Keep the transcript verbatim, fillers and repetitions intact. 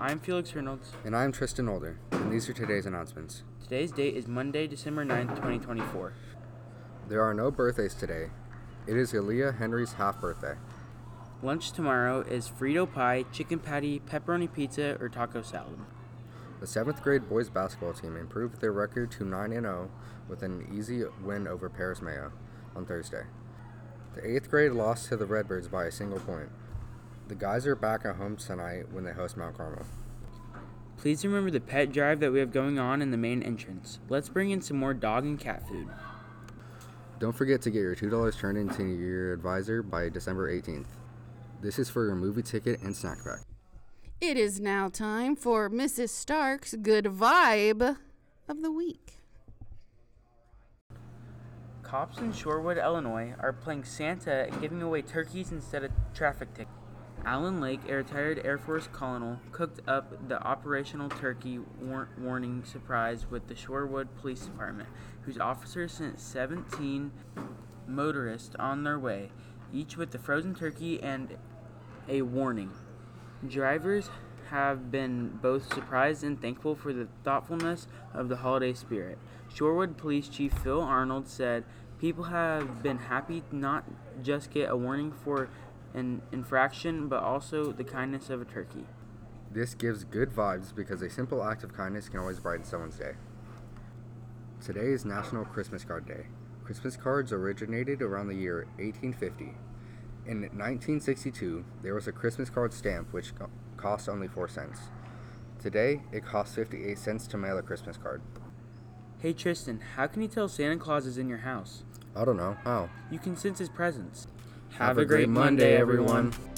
I'm Felix Reynolds. And I'm Tristan Older, and these are today's announcements. Today's date is Monday, December ninth, twenty twenty-four. There are no birthdays today. It is Aaliyah Henry's half birthday. Lunch tomorrow is Frito pie, chicken patty, pepperoni pizza, or taco salad. The seventh grade boys basketball team improved their record to nine and oh with an easy win over Paris Mayo on Thursday. The eighth grade lost to the Redbirds by a single point. The guys are back at home tonight when they host Mount Carmel. Please remember the pet drive that we have going on in the main entrance. Let's bring in some more dog and cat food. Don't forget to get your two dollars turned into your advisor by December eighteenth. This is for your movie ticket and snack pack. It is now time for Missus Stark's Good Vibe of the Week. Cops in Shorewood, Illinois are playing Santa and giving away turkeys instead of traffic tickets. Alan Lake, a retired Air Force colonel, cooked up the operational turkey war- warning surprise with the Shorewood Police Department, whose officers sent seventeen motorists on their way, each with a frozen turkey and a warning. Drivers have been both surprised and thankful for the thoughtfulness of the holiday spirit. Shorewood Police Chief Phil Arnold said, "People have been happy to not just get a warning for an infraction, but also the kindness of a turkey." This gives good vibes because a simple act of kindness can always brighten someone's day. Today is National Christmas Card Day. Christmas cards originated around the year eighteen fifty. In nineteen sixty-two, there was a Christmas card stamp which co- cost only four cents. Today, it costs fifty-eight cents to mail a Christmas card. Hey Tristan, how can you tell Santa Claus is in your house? I don't know. How? You can sense his presence. Have a great Monday, everyone.